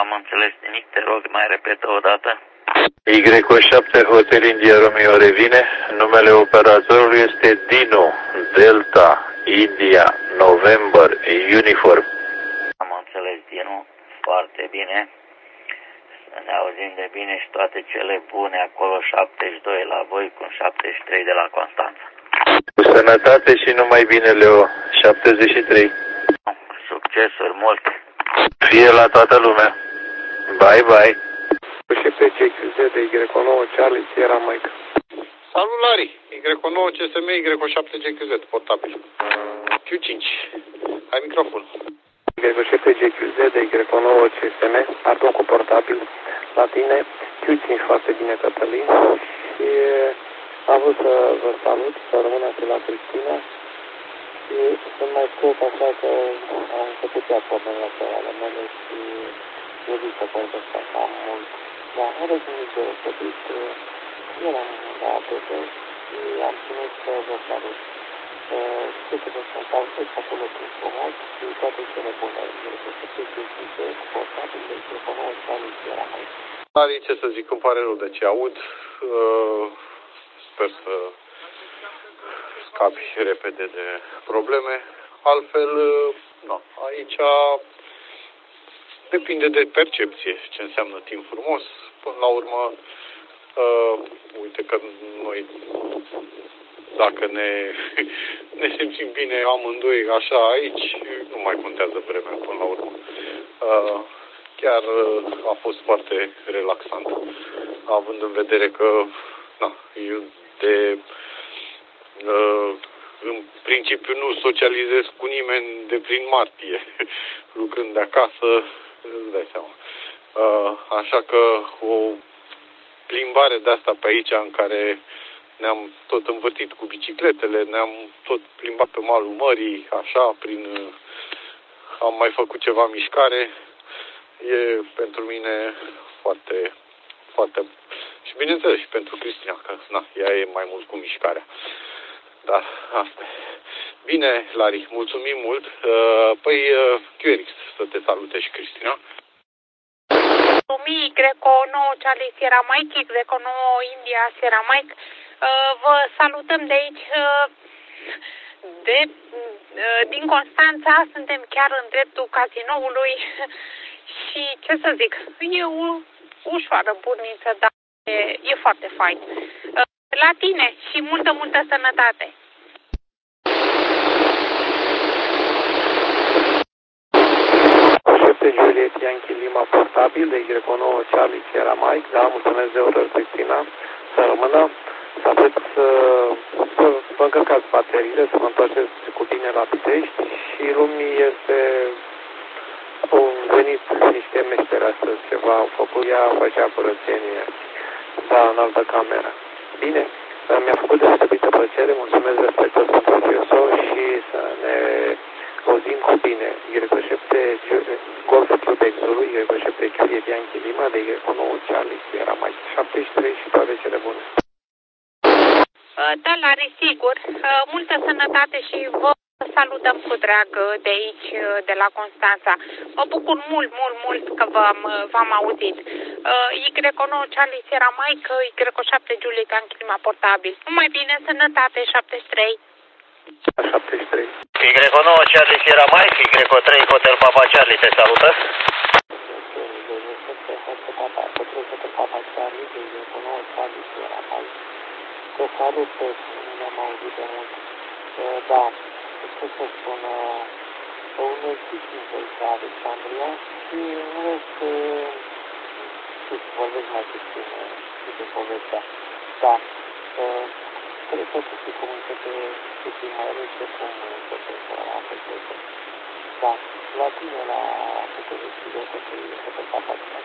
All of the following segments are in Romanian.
N-am înțeles nimic, te rog, mai repetă o dată. Y7 Hotel India Romeo revine. Numele operatorului este Dino Delta India November Uniform. Am înțeles, Dinu, foarte bine. Să ne auzim de bine și toate cele bune acolo, 72 la voi cu 73 de la Constanța. Cu sănătate și numai bine, Leo. 73. Succesuri multe. Fie la toată lumea. Bye, bye. QZ de Y9 Charlie Sierra Mike. Salut, Larry. Y9 CSM Y7 GQZ, portabil. Q5. Ai microfon. Y7 GQZ de Y9 CSM, pardon, cu portabil la tine. Q5 foarte bine, Cătălin. Și am vrut să vă salut, să rămâneți la Cristina. Și sunt mai scurt așa că am început ea problemele ale mele și trebuie să vorbesc așa mult. Dar nu are nimic deosebit. Eu am la APP și am ținut să vă salut. Știu că vă sunt altfel acolo prin frumos și toate cele bune. Să fiți cu portabil de telefonul și alut era mai. Larry, ce să zic, îmi pare rău de ce aud. Sper să scapi repede de probleme. Altfel, nu, aici depinde de percepție ce înseamnă timp frumos. Până la urmă, uite că noi, dacă ne simțim bine amândoi așa aici, nu mai contează vremea până la urmă. Chiar a fost foarte relaxant, având în vedere că eu în principiu nu socializez cu nimeni de prin martie, lucrând de acasă, îți dai seama. Așa că o plimbare de asta pe aici în care ne-am tot învârtit cu bicicletele, ne-am tot plimbat pe malul mării, așa, am mai făcut ceva mișcare, e pentru mine foarte, foarte, și bineînțeles și pentru Cristina, că ea e mai mult cu mișcarea. Dar asta e. Bine, Larry, mulțumim mult. Păi, QRX, să te salute și Cristina. Y9 Charlie Sierra Mike, Y9 India Sierra Mike. Vă salutăm de aici, din Constanța. Suntem chiar în dreptul cazinoului și ce să zic, e o ușoară burniță, dar e foarte fain. La tine și multă, multă sănătate! Juliet Yankee Lima portabil de Y9 Charlie Sierra Mike, da, mulțumesc de oră, Cristina, să rămână, să aveți, să vă încărcați bateriile, să vă întoarceți cu bine la Pitești și lumii este venit niște meșteri astăzi, ceva au făcut, ea făcea curățenie, da, în altă cameră. Bine, mi-a făcut deosebită plăcere, mulțumesc respectos pentru FSO și să ne auzim cu bine. Y7 Golf Quebec Zulu, Y7 Juliet Yankee Lima de Y9 Charlie Sierra Mike 73 și toate cele bune. Da, Larry, sigur. Multă sănătate și vă salutăm cu drag de aici, de la Constanța. Mă bucur mult, mult, mult că v-am auzit. Y9 Charlie Sierra Mike, Y7 Juliet Yankee Lima portabil. Numai bine, sănătate, 73. 73. Y9 Charlie Sierra Mike, Y3 Hotel Papa Charlie, te salută. Te salut, nu ne-am auzit de mult. Da, ce să spun, un echipul de Alexandria și nu este, știu, vorbesc mai puțin, știu de povestea. Da, cred că să comunitate puțin mai rece cum începe la petrecă. Da, la tine, la petrecă, că te fac așa,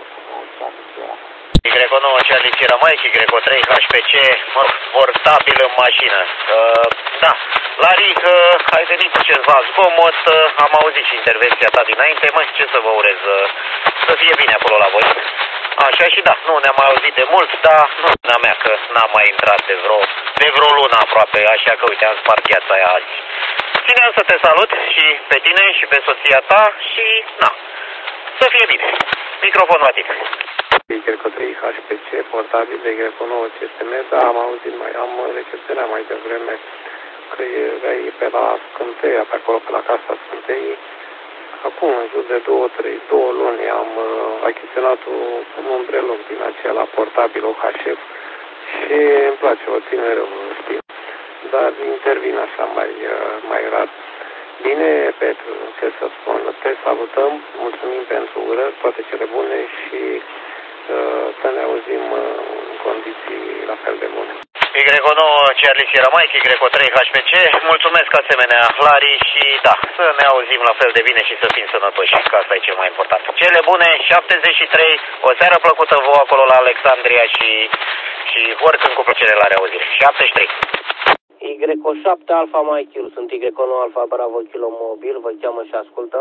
Y9 Charlie Sierra Mike, Y3 HPC, portabil în mașină. Da, Larry, ai venit cu ceva zgomot, am auzit și intervenția ta dinainte, ce să vă urez, să fie bine acolo la voi. Așa și da, nu ne-am mai auzit de mult, dar nu vina mea că n-am mai intrat de vreo lună aproape, așa că uite, am spart gheața aia azi. Țineam să te salut și pe tine și pe soția ta și, na, să fie bine. Microfon la tine. Y3 HPC, portabil de Y9 CSM, da, am auzit, am recepționat mai devreme că erai pe la Scânteia, pe acolo, pe la Casa Scânteii. Acum, în jur de 2 luni, am achiziționat un umbrelog din acela portabil OHF și îmi place, o țin mereu, știu. Dar intervin așa mai rar. Bine, Petru, ce să spun, te salutăm, mulțumim pentru urări, toate cele bune și să ne auzim în condiții la fel de bune. Y9 Charlie Sierra Mike, Y3 HPC, mulțumesc asemenea, Lari, și da, să ne auzim la fel de bine și să fim sănătoși, că asta e cel mai important. Cele bune, 73, o seară plăcută vouă acolo la Alexandria și oricând cu plăcere la reauzire. 73. Y7 Alfa Mike, sunt Y9 Alfa Bravo Kilo Mobil, vă cheamă și ascultă.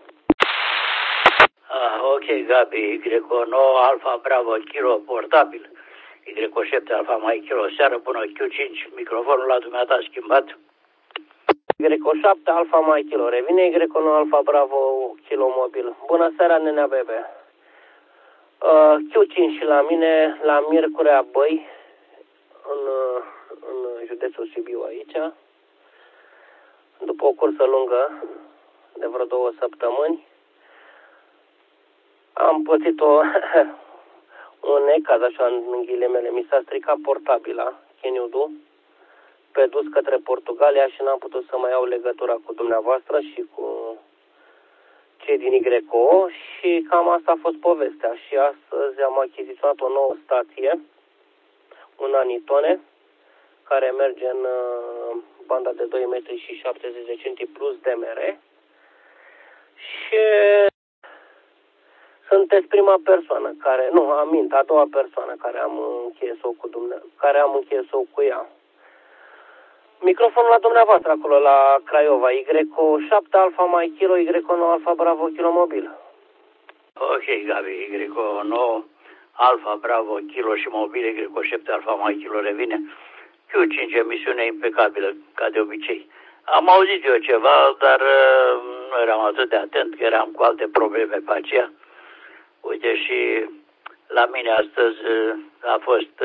Ok, Gabi, Y9 Alfa Bravo Kilo portabil, Y7 Alfa Mike Kilo, seară bună, Q5, microfonul la dumneata schimbat. Y7 Alfa Mike Kilo, revine Y9 Alfa Bravo Kilo Mobil. Bună seara, nenea bebe. Q5 și la mine, la Miercurea Băi, în județul Sibiu aici, după o cursă lungă de vreo 2 săptămâni, am pățit un necaz, așa, în ghilimele. Mi s-a stricat portabila, Cheniudu, pe dus către Portugalia și n-am putut să mai iau legătura cu dumneavoastră și cu cei din Y9 și cam asta a fost povestea. Și astăzi am achiziționat o nouă stație, un Anitone, care merge în banda de 2 metri și 70 de centi plus DMR. Și sunteți prima persoană care, nu, amint, a doua persoană care am încheiat-o cu ea. Microfonul la dumneavoastră acolo la Craiova, Y7 Alfa Mike Kilo, Y9 Alfa Bravo Kilo Mobil. Ok, Gabi, Y9 Alfa Bravo Kilo și mobil, Y7 Alfa Mike Kilo revine. Q5, emisiune impecabilă, ca de obicei. Am auzit eu ceva, dar nu eram atât de atent, că eram cu alte probleme pe aceea. Uite, și la mine astăzi a fost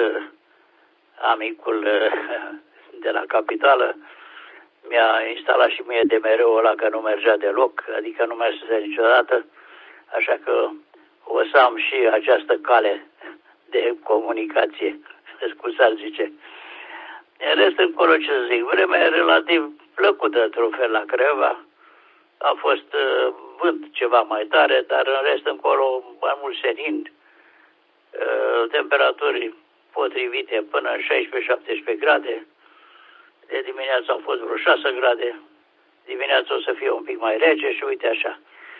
amicul de la capitală, mi-a instalat și mie DMR-ul ăla, că nu mergea deloc, adică nu mergea niciodată, așa că o să am și această cale de comunicație, scuzați zice. În rest, încolo, ce să zic, vremea e relativ plăcută, într-un fel, la Craiova. A fost vânt ceva mai tare, dar în rest, încolo, mai mult senin, temperaturi potrivite până în 16-17 grade. De dimineață au fost vreo 6 grade. Dimineața o să fie un pic mai rece și uite așa.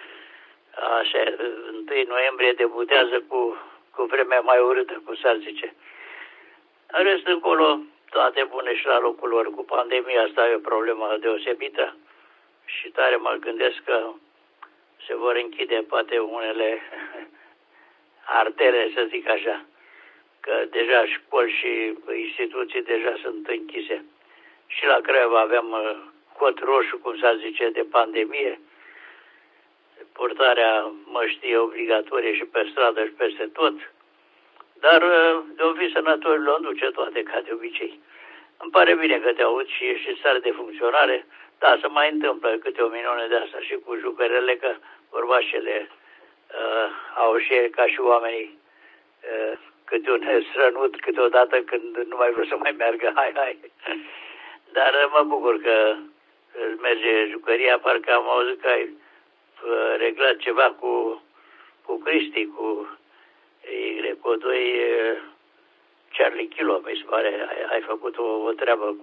Așa, 1 noiembrie debutează cu vremea mai urâtă, cum s-ar zice. În rest, încolo, toate bune și la locul lor. Cu pandemia asta e o problemă deosebită și tare mă gândesc că se vor închide poate unele artere, să zic așa, că deja școli și instituții deja sunt închise. Și la Craiova avem cod roșu, cum s-ar zice, de pandemie. Purtarea măștii obligatorie și pe stradă și peste tot. Dar de o fi sănătorilor nu duce toate, ca de obicei. Îmi pare bine că te aud și ești în stare de funcționare. Da, se mai întâmplă câte o minune de asta și cu jucărele, că vorbașele au și ca și oamenii câte un strănut câteodată când nu mai vreau să mai meargă, hai. Dar mă bucur că merge jucăria, parcă am auzit că ai reglat ceva cu Cristi, cu Y2 Charlie Kilo, mi se pare, ai făcut o treabă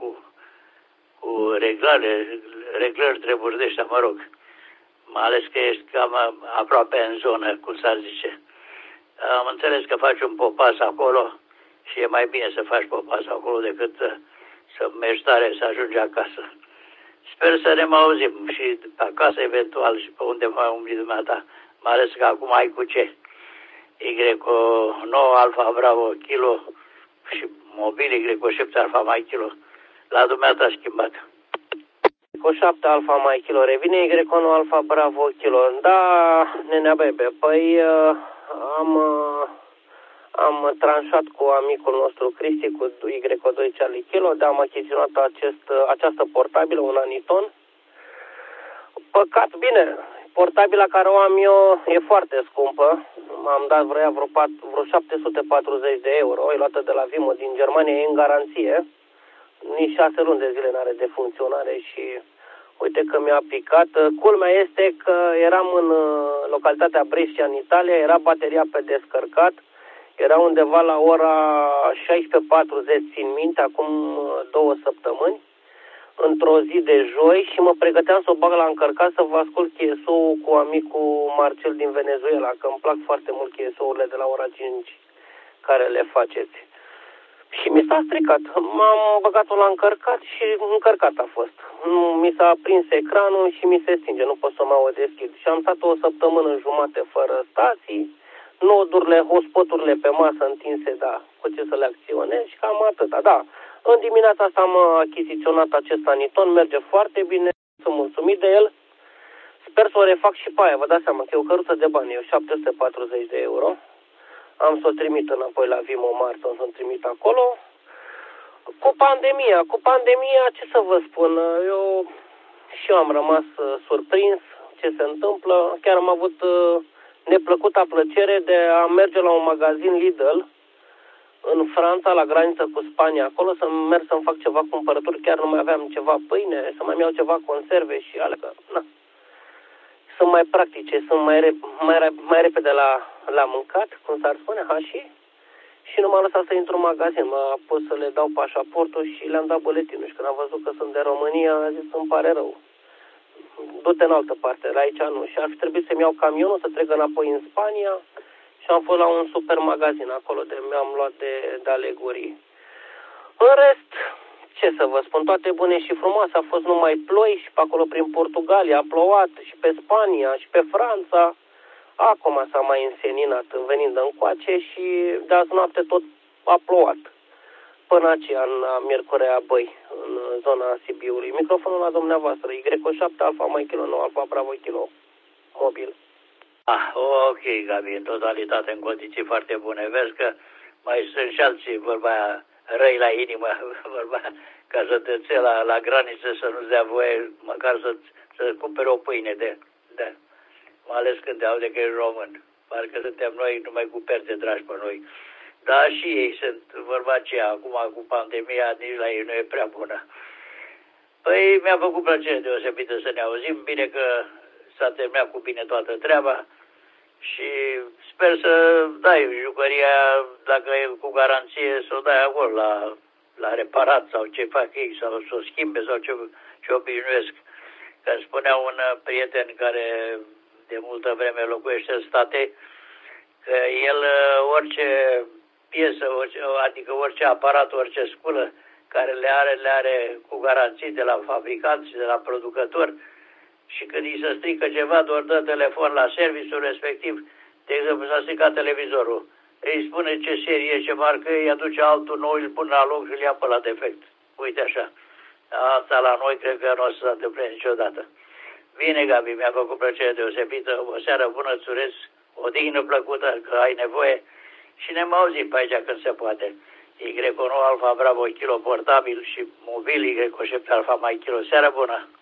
cu reglări treburi de ăștia, mă rog. Mai ales că ești cam aproape în zonă, cum s-ar zice. Am înțeles că faci un popas acolo și e mai bine să faci popas acolo decât să mergi tare să ajungi acasă. Sper să ne mai auzim și acasă eventual și pe unde mai umbli dumneata, mai ales că acum ai cu ce. Y9 Alfa Bravo Kilo și mobil Y7 Alfa Mike Kilo. La dumneata schimbat. Y7 Alfa Mike Kilo, revine Y9 Alfa Bravo Kilo. Da, nenea bebe, păi am tranșat cu amicul nostru Cristi cu Y2 Charlie Kilo, am achiziționat această portabilă, un Aniton. Păcat, bine, portabila care o am eu e foarte scumpă. M-am dat vreo 740 de euro. E luată de la Vimo din Germania, e în garanție. Nici 6 luni de zile n-are de funcționare și uite că mi-a picat. Culmea este că eram în localitatea Brescia, în Italia, era bateria pe descărcat. Era undeva la ora 16:40, țin minte, acum 2 săptămâni, într-o zi de joi și mă pregăteam să o bag la încărcat să vă ascult KSO-ul cu amicul Marcel din Venezuela, că îmi plac foarte mult KSO-urile de la ora 5 care le faceți. Și mi s-a stricat. M-am băgat-o la încărcat și încărcat a fost. Mi s-a aprins ecranul și mi se stinge, nu pot să mă o deschid. Și am stat 1 săptămână jumate fără stații, nodurile, hotspoturile pe masă întinse, da, cu ce să le acționez și cam atâta, da. În dimineața asta am achiziționat acest Aniton, merge foarte bine, sunt mulțumit de el. Sper să o refac și pe aia, vă dați seama că e o căruță de bani, e 740 de euro. Am să o trimit înapoi la Vimo Marton, să o trimit acolo. Cu pandemia, ce să vă spun, eu am rămas surprins ce se întâmplă. Chiar am avut neplăcuta plăcere de a merge la un magazin Lidl în Franța, la graniță cu Spania, acolo să merg să-mi fac ceva cumpărături, chiar nu mai aveam ceva pâine, să mai iau ceva conserve și alea, că, na, sunt mai practice, sunt mai repede la mâncat, cum s-ar spune, și nu m-am lăsat să intru în magazin, m-a pus să le dau pașaportul și le-am dat buletinul și când am văzut că sunt de România, a zis, îmi pare rău. Du-te în altă parte, la aici nu. Și ar fi trebuit să-mi iau camionul, să trec înapoi în Spania și am fost la un super magazin acolo de mi-am luat de alegorii. În rest, ce să vă spun, toate bune și frumoase, a fost numai ploi și pe acolo prin Portugalia, a plouat și pe Spania și pe Franța. Acum s-a mai înseninat venind încoace și de azi noapte tot a plouat. Până aceea, în Miercurea Băi, în zona Sibiului. Microfonul la dumneavoastră, Y7 Alfa Mai Kilo 9 Alfa Bravo Kilo, mobil. Ok, Gabi, în totalitate, în condiții foarte bune. Vezi că mai sunt și alții, vorba aia, răi la inimă, vorba aia, ca să te ții la graniță, să nu-ți dea voie, măcar să cumperi o pâine de. Mai ales când te aude că ești român. Parcă suntem noi numai cu perte dragi pe noi. Da, și ei sunt, vorba aceea, acum cu pandemia, nici la ei nu e prea bună. Păi mi-a făcut plăcere deosebită să ne auzim, bine că s-a terminat cu bine toată treaba și sper să dai jucăria, dacă e cu garanție, să o dai acolo la reparat sau ce fac ei, sau să o schimbe sau ce obișnuiesc. Că spunea un prieten care de multă vreme locuiește în state, că el orice piesă, adică orice aparat, orice sculă care le are cu garanții de la fabricanți, de la producător și când îi se strică ceva, doar dă telefon la serviciul respectiv, de exemplu s-a stricat televizorul, îi spune ce serie, ce marcă, îi aduce altul nou, îl pune la loc și îl ia pe la defect. Uite așa. Asta la noi cred că nu o să se întâmple niciodată. Bine, Gabi, mi-a făcut plăcere deosebită, o seară bună, îți urez, o dignă plăcută, că ai nevoie și ne auzim pe aici când se poate. Y9 Alfa Bravo Kilo portabil și mobil Y7 Alfa Mai Kilo. Seară bună!